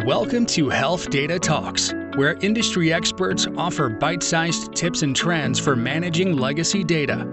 Welcome to Health Data Talks, where industry experts offer bite-sized tips and trends for managing legacy data.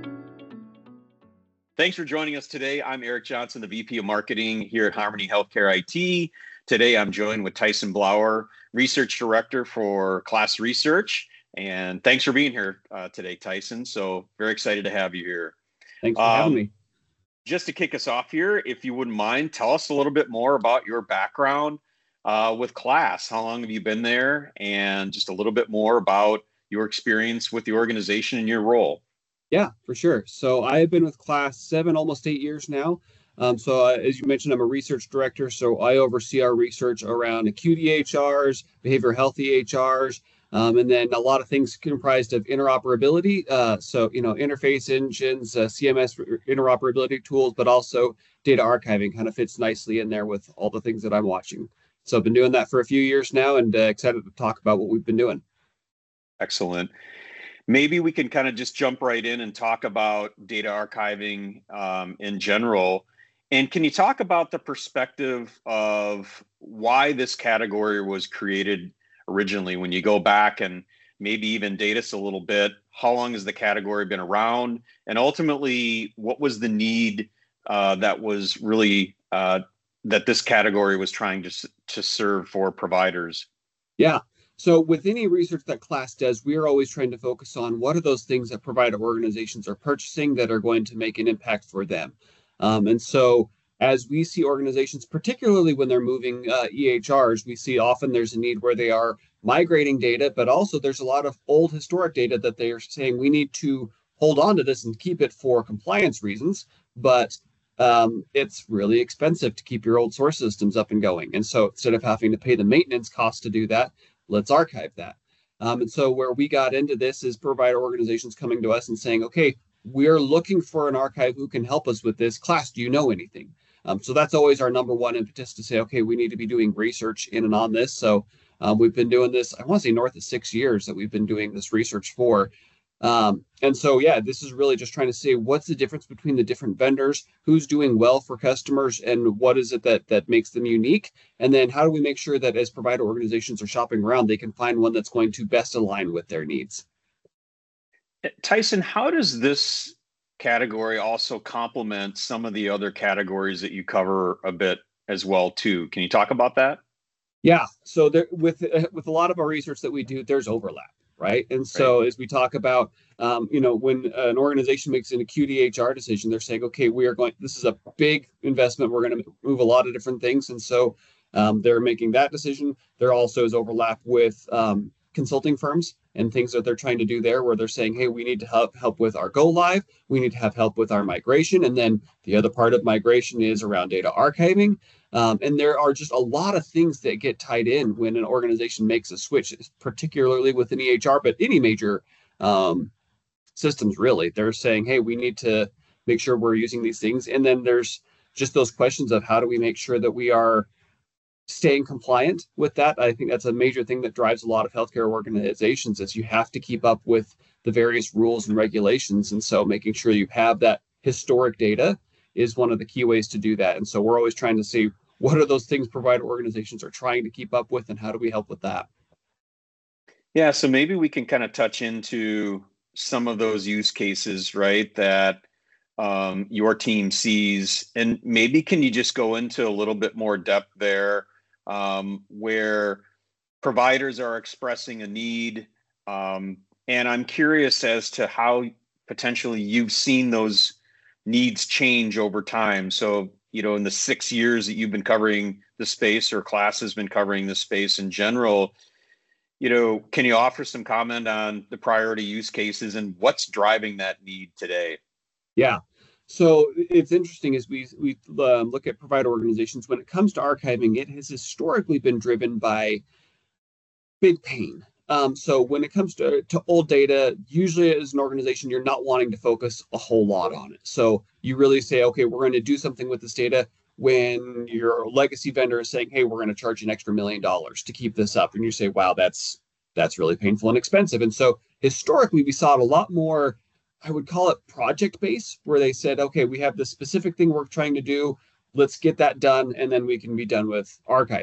Thanks for joining us today. I'm Eric Johnson, the VP of Marketing here at Harmony Healthcare IT. Today, I'm joined with Tyson Blauer, Research Director for KLAS Research. And thanks for being here today, Tyson. So very excited to have you here. Thanks for having me. Just to kick us off here, if you wouldn't mind, tell us a little bit more about your background with KLAS. How long have you been there? And just a little bit more about your experience with the organization and your role. Yeah, for sure. So I have been with KLAS almost 8 years now. As you mentioned, I'm a research director. So I oversee our research around acute EHRs, behavioral health EHRs, and then a lot of things comprised of interoperability. Interface engines, CMS interoperability tools, but also data archiving kind of fits nicely in there with all the things that I'm watching. So I've been doing that for a few years now and excited to talk about what we've been doing. Excellent. Maybe we can kind of just jump right in and talk about data archiving in general. And can you talk about the perspective of why this category was created originally? When you go back and maybe even date us a little bit, how long has the category been around? And ultimately, what was the need that was really that this category was trying to serve for providers? Yeah. So with any research that KLAS does, we are always trying to focus on what are those things that provider organizations are purchasing that are going to make an impact for them. And so as we see organizations, particularly when they're moving EHRs, we see often there's a need where they are migrating data, but also there's a lot of old historic data that they are saying we need to hold on to this and keep it for compliance reasons. But it's really expensive to keep your old source systems up and going. And so instead of having to pay the maintenance cost to do that, let's archive that. And so where we got into this is provider organizations coming to us and saying, okay, we're looking for an archive who can help us with this. KLAS, do you know anything? So that's always our number one impetus to say, okay, we need to be doing research in and on this. So we've been doing this, I want to say north of 6 years that we've been doing this research for. This is really just trying to say what's the difference between the different vendors, who's doing well for customers, and what is it that makes them unique? And then how do we make sure that as provider organizations are shopping around, they can find one that's going to best align with their needs? Tyson, how does this category also complement some of the other categories that you cover a bit as well too? Can you talk about that? Yeah. So with a lot of our research that we do, there's overlap. Right. And so as we talk about, when an organization makes an acute EHR decision, they're saying, OK, this is a big investment. We're going to move a lot of different things. And so they're making that decision. There also is overlap with consulting firms and things that they're trying to do there where they're saying, hey, we need to help with our go live. We need to have help with our migration. And then the other part of migration is around data archiving. And there are just a lot of things that get tied in when an organization makes a switch, particularly with an EHR, but any major systems, really. They're saying, hey, we need to make sure we're using these things. And then there's just those questions of how do we make sure that we are staying compliant with that. I think that's a major thing that drives a lot of healthcare organizations is you have to keep up with the various rules and regulations. And so making sure you have that historic data is one of the key ways to do that. And so we're always trying to see what are those things provider organizations are trying to keep up with and how do we help with that? Yeah, so maybe we can kind of touch into some of those use cases, right, that your team sees. And maybe can you just go into a little bit more depth there where providers are expressing a need. And I'm curious as to how potentially you've seen those needs change over time. So, in the 6 years that you've been covering the space or KLAS has been covering the space in general, can you offer some comment on the priority use cases and what's driving that need today? Yeah. So it's interesting as we look at provider organizations, when it comes to archiving, it has historically been driven by big pain. So when it comes to old data, usually as an organization, you're not wanting to focus a whole lot on it. So you really say, okay, we're going to do something with this data when your legacy vendor is saying, hey, we're going to charge an extra $1 million to keep this up. And you say, wow, that's really painful and expensive. And so historically, we saw it a lot more, I would call it project-based, where they said, okay, we have this specific thing we're trying to do. Let's get that done, and then we can be done with archiving.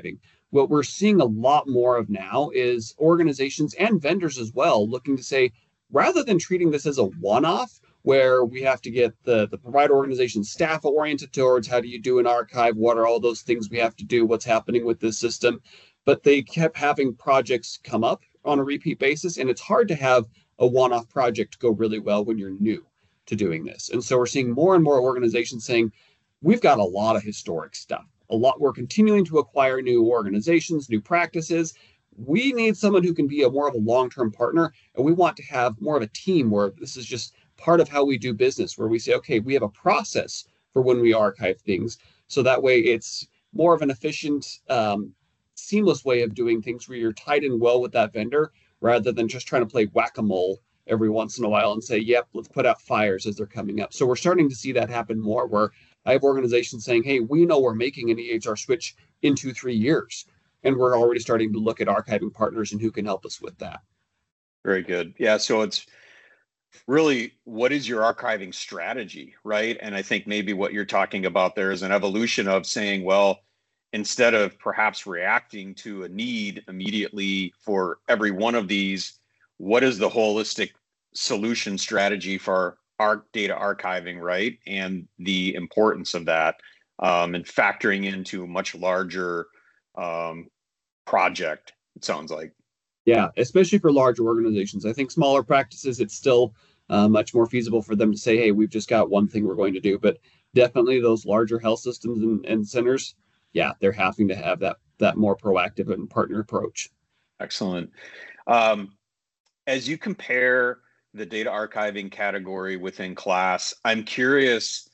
what we're seeing a lot more of now is organizations and vendors as well looking to say, rather than treating this as a one-off, where we have to get the provider organization staff oriented towards how do you do an archive, what are all those things we have to do, what's happening with this system. But they kept having projects come up on a repeat basis, and it's hard to have a one-off project go really well when you're new to doing this. And so we're seeing more and more organizations saying, we've got a lot of historic stuff. We're continuing to acquire new organizations, new practices. We need someone who can be more of a long-term partner, and we want to have more of a team where this is just part of how we do business, where we say, okay, we have a process for when we archive things. So that way it's more of an efficient, seamless way of doing things where you're tied in well with that vendor rather than just trying to play whack-a-mole every once in a while and say, yep, let's put out fires as they're coming up. So we're starting to see that happen more, where I have organizations saying, hey, we know we're making an EHR switch in 2-3 years, and we're already starting to look at archiving partners and who can help us with that. Very good. Yeah, so it's really, what is your archiving strategy, right? And I think maybe what you're talking about there is an evolution of saying, well, instead of perhaps reacting to a need immediately for every one of these, what is the holistic solution strategy for our data archiving, right? And the importance of that, and factoring into a much larger project, it sounds like. Yeah, especially for larger organizations. I think smaller practices, it's still much more feasible for them to say, hey, we've just got one thing we're going to do. But definitely those larger health systems and centers, yeah, they're having to have that more proactive and partner approach. Excellent. As you compare the data archiving category within KLAS, I'm curious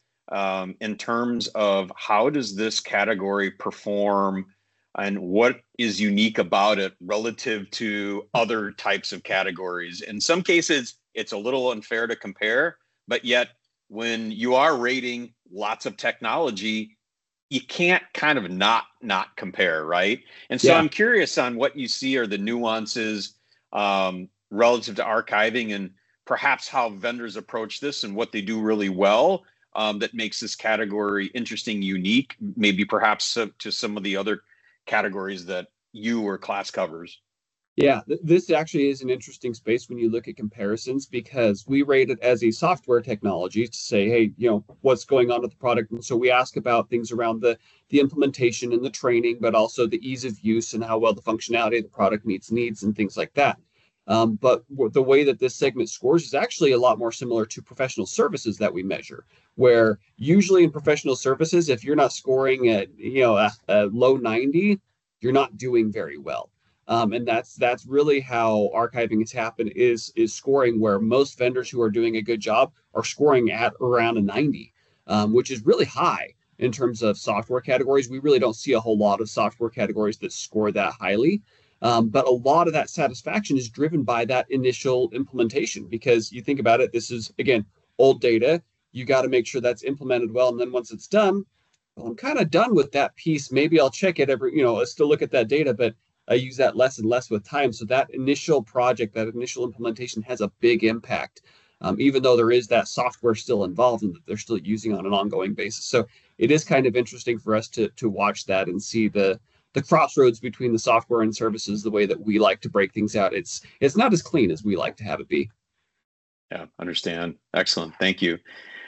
in terms of how does this category perform and what is unique about it relative to other types of categories. In some cases, it's a little unfair to compare, but yet when you are rating lots of technology, you can't kind of not compare, right? And so I'm curious on what you see are the nuances relative to archiving and perhaps how vendors approach this and what they do really well that makes this category interesting, unique, maybe perhaps to some of the other categories that you or KLAS covers. Yeah, this actually is an interesting space when you look at comparisons, because we rate it as a software technology to say, hey, what's going on with the product. And so we ask about things around the implementation and the training, but also the ease of use and how well the functionality of the product meets needs and things like that. But the way that this segment scores is actually a lot more similar to professional services that we measure, where usually in professional services, if you're not scoring at a low 90, you're not doing very well. And that's really how archiving has happened, is scoring, where most vendors who are doing a good job are scoring at around a 90, which is really high in terms of software categories. We really don't see a whole lot of software categories that score that highly. But a lot of that satisfaction is driven by that initial implementation, because you think about it, this is, again, old data. You got to make sure that's implemented well. And then once it's done, well, I'm kind of done with that piece. Maybe I'll check it I still look at that data, but I use that less and less with time. So that initial project, that initial implementation has a big impact, even though there is that software still involved and that they're still using on an ongoing basis. So it is kind of interesting for us to watch that and see the crossroads between the software and services, the way that we like to break things out. It's not as clean as we like to have it be. Yeah, understand. Excellent. Thank you.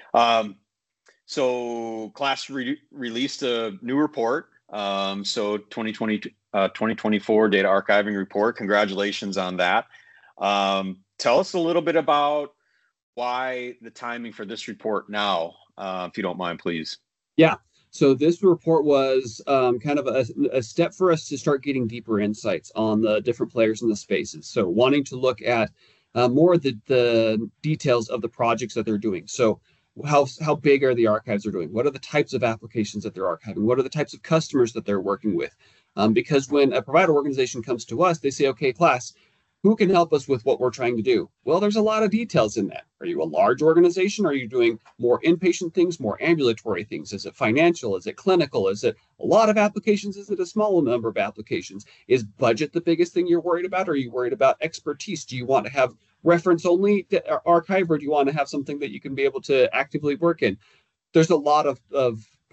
So KLAS released a new report. So 2024 data archiving report. Congratulations on that. Tell us a little bit about why the timing for this report now, if you don't mind, please. Yeah. So this report was kind of a step for us to start getting deeper insights on the different players in the spaces. So wanting to look at more of the details of the projects that they're doing. So how big are the archives they're doing? What are the types of applications that they're archiving? What are the types of customers that they're working with? Because when a provider organization comes to us, they say, okay, KLAS, who can help us with what we're trying to do? Well, there's a lot of details in that. Are you a large organization? Are you doing more inpatient things, more ambulatory things? Is it financial? Is it clinical? Is it a lot of applications? Is it a small number of applications? Is budget the biggest thing you're worried about? Or are you worried about expertise? Do you want to have reference only archive, or do you want to have something that you can be able to actively work in? There's a lot of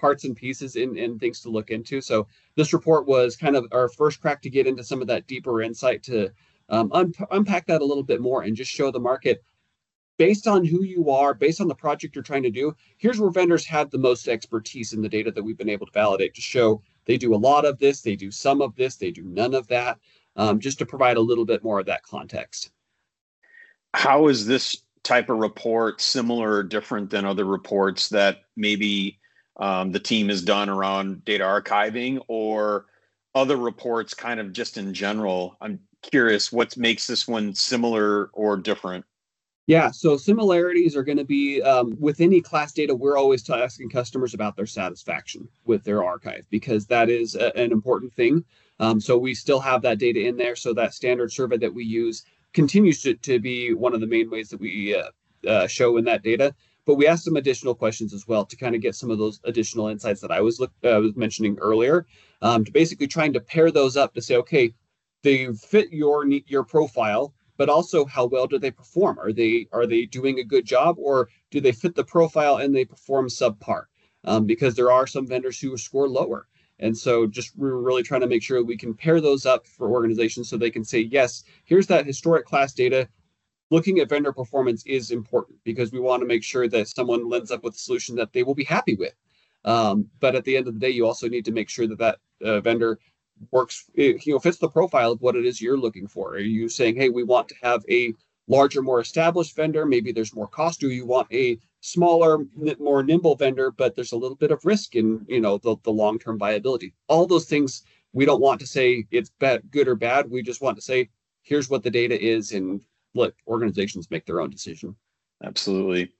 parts and pieces and things to look into. So this report was kind of our first crack to get into some of that deeper insight to unpack that a little bit more and just show the market based on who you are, based on the project you're trying to do. Here's where vendors have the most expertise in the data that we've been able to validate to show they do a lot of this, they do some of this, they do none of that, just to provide a little bit more of that context. How is this type of report similar or different than other reports that maybe the team has done around data archiving or other reports kind of just in general? I'm curious what makes this one similar or different. Yeah, so similarities are going to be with any class data, we're always asking customers about their satisfaction with their archive because that is an important thing. So we still have that data in there. So that standard survey that we use continues to be one of the main ways that we show in that data. But we asked some additional questions as well to kind of get some of those additional insights that I was mentioning earlier, to basically trying to pair those up to say, okay, they fit your profile, but also how well do they perform? Are they doing a good job, or do they fit the profile and they perform subpar? Because there are some vendors who score lower. And so just we're really trying to make sure we can pair those up for organizations so they can say, yes, here's that historic class data. Looking at vendor performance is important because we want to make sure that someone ends up with a solution that they will be happy with. But at the end of the day, you also need to make sure that vendor works, fits the profile of what it is you're looking for. Are you saying, hey, we want to have a larger, more established vendor? Maybe there's more cost. Do you want a smaller, more nimble vendor, but there's a little bit of risk in, the long-term viability? All those things, we don't want to say it's good or bad. We just want to say, here's what the data is, and let organizations make their own decision. Absolutely.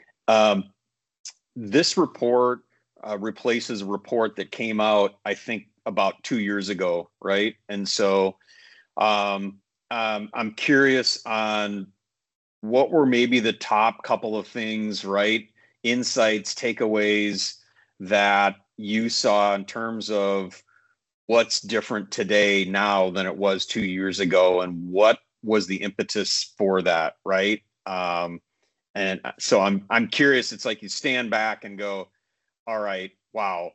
This report replaces a report that came out, I think, about 2 years ago, right? And so I'm curious on what were maybe the top couple of things, right? Insights, takeaways that you saw in terms of what's different today now than it was 2 years ago, and what was the impetus for that, right? And so I'm curious. It's like you stand back and go, all right, wow,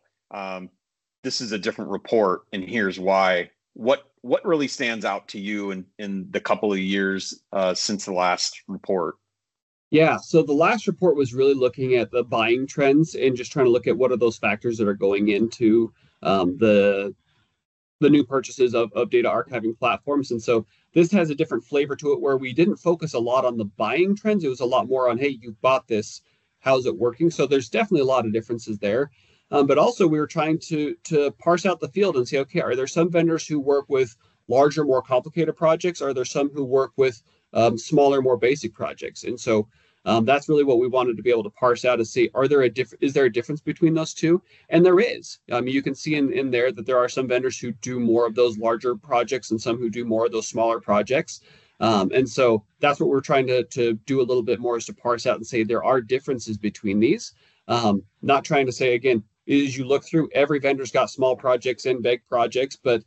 this is a different report, and here's why. What really stands out to you in the couple of years since the last report? Yeah, so the last report was really looking at the buying trends and just trying to look at what are those factors that are going into the new purchases of data archiving platforms. And so this has a different flavor to it where we didn't focus a lot on the buying trends. It was a lot more on, hey, you bought this, how's it working? So there's definitely a lot of differences there. But also we were trying to parse out the field and say, okay, are there some vendors who work with larger, more complicated projects? Are there some who work with smaller, more basic projects? And so that's really what we wanted to be able to parse out and see, is there a difference between those two? And there is. You can see in there that there are some vendors who do more of those larger projects and some who do more of those smaller projects. And so that's what we're trying to do a little bit more, is to parse out and say there are differences between these. Not trying to say, again, as you look through, every vendor's got small projects and big projects, but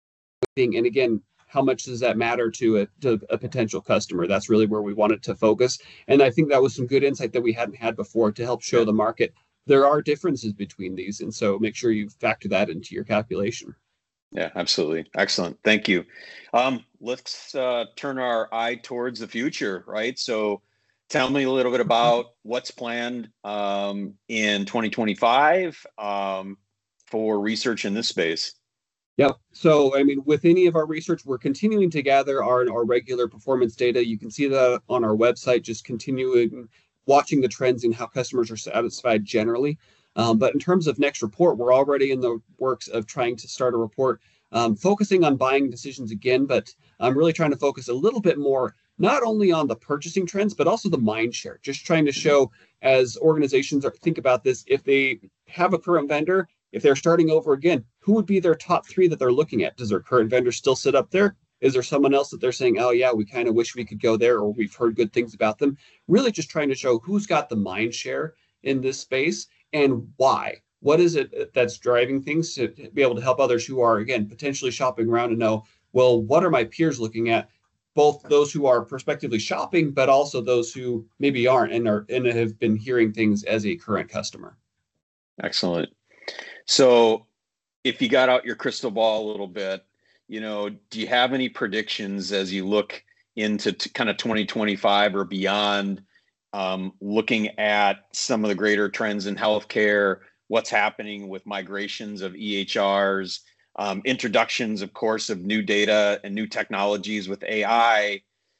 and again, how much does that matter to a potential customer? That's really where we wanted to focus. And I think that was some good insight that we hadn't had before to help show the market there are differences between these. And so make sure you factor that into your calculation. Yeah, absolutely. Excellent. Thank you. Let's turn our eye towards the future, right? So tell me a little bit about what's planned in 2025 for research in this space. Yep. So, I mean, with any of our research, we're continuing to gather our regular performance data. You can see that on our website, just continuing watching the trends in how customers are satisfied generally. But in terms of next report, we're already in the works of trying to start a report focusing on buying decisions again, but I'm really trying to focus a little bit more, not only on the purchasing trends, but also the mind share, just trying to show as organizations think about this, if they have a current vendor, if they're starting over again, who would be their top three that they're looking at? Does their current vendor still sit up there? Is there someone else that they're saying, oh yeah, we kind of wish we could go there, or we've heard good things about them? Really just trying to show who's got the mind share in this space and why. What is it that's driving things to be able to help others who are, again, potentially shopping around and know, well, what are my peers looking at? Both those who are prospectively shopping, but also those who maybe aren't and have been hearing things as a current customer. Excellent. So if you got out your crystal ball a little bit, do you have any predictions as you look into kind of 2025 or beyond, looking at some of the greater trends in healthcare, what's happening with migrations of EHRs, introductions, of course, of new data and new technologies with AI?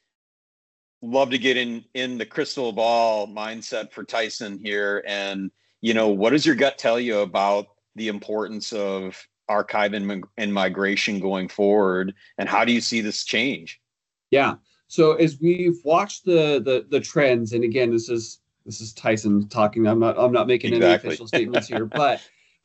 Love to get in the crystal ball mindset for Tyson here. And, what does your gut tell you about the importance of archive and migration going forward? And how do you see this change? Yeah. So as we've watched the trends, and again, this is Tyson talking. I'm not making any official statements here, but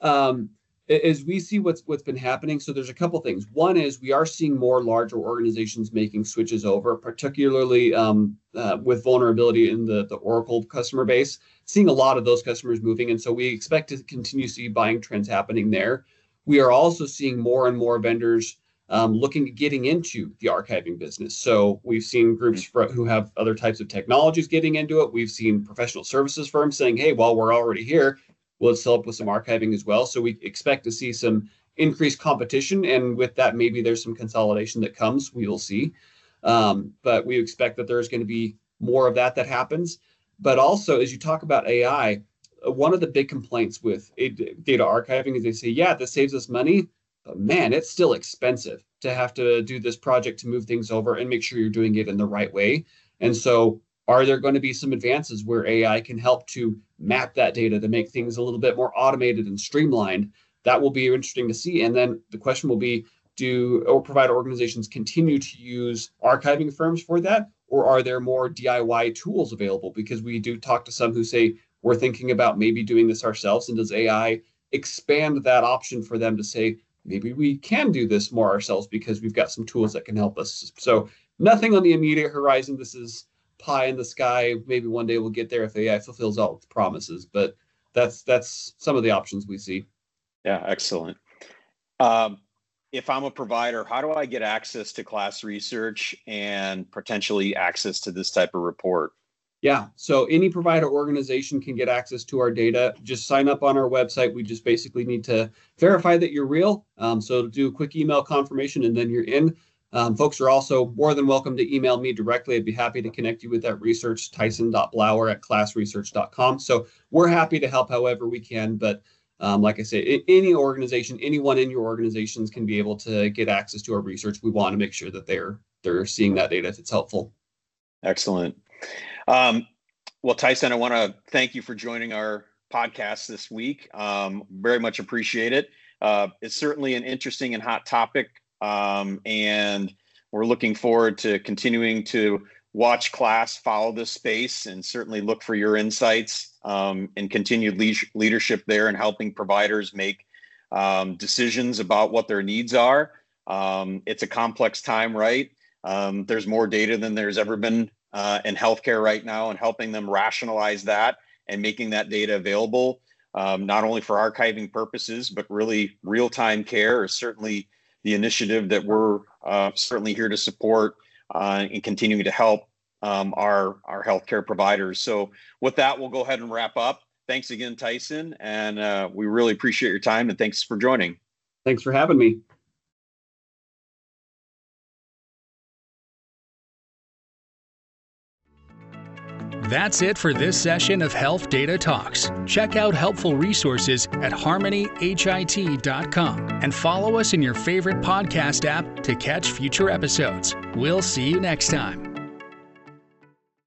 as we see what's been happening, so there's a couple things. One is we are seeing more larger organizations making switches over, particularly with vulnerability in the Oracle customer base, seeing a lot of those customers moving. And so we expect to continue to see buying trends happening there. We are also seeing more and more vendors looking at getting into the archiving business. So we've seen groups who have other types of technologies getting into it. We've seen professional services firms saying, hey, while we're already here, let's help with some archiving as well. So we expect to see some increased competition. And with that, maybe there's some consolidation that comes. We will see. But we expect that there's going to be more of that happens. But also, as you talk about AI, one of the big complaints with data archiving is they say, yeah, this saves us money. But man, it's still expensive to have to do this project to move things over and make sure you're doing it in the right way. And so are there going to be some advances where AI can help to map that data to make things a little bit more automated and streamlined? That will be interesting to see. And then the question will be, do provider organizations continue to use archiving firms for that? Or are there more DIY tools available? Because we do talk to some who say, we're thinking about maybe doing this ourselves. And does AI expand that option for them to say, maybe we can do this more ourselves because we've got some tools that can help us? So nothing on the immediate horizon. This is pie in the sky. Maybe one day we'll get there if AI fulfills all its promises, but that's some of the options we see. Yeah, excellent. If I'm a provider, how do I get access to KLAS Research and potentially access to this type of report? Yeah, so any provider organization can get access to our data. Just sign up on our website. We just basically need to verify that you're real. So do a quick email confirmation and then you're in. Folks are also more than welcome to email me directly. I'd be happy to connect you with that research, tyson.blauer@klasresearch.com. So we're happy to help however we can. But like I say, any organization, anyone in your organizations can be able to get access to our research. We want to make sure that they're seeing that data if it's helpful. Excellent. Well, Tyson, I want to thank you for joining our podcast this week. Very much appreciate it. It's certainly an interesting and hot topic. And we're looking forward to continuing to watch KLAS follow this space and certainly look for your insights and continued leadership there and helping providers make decisions about what their needs are. It's a complex time, right? There's more data than there's ever been in healthcare right now, and helping them rationalize that and making that data available, not only for archiving purposes, but really real-time care is certainly the initiative that we're certainly here to support and continuing to help our healthcare providers. So with that, we'll go ahead and wrap up. Thanks again, Tyson, and we really appreciate your time, and thanks for joining. Thanks for having me. That's it for this session of Health Data Talks. Check out helpful resources at harmonyhit.com and follow us in your favorite podcast app to catch future episodes. We'll see you next time.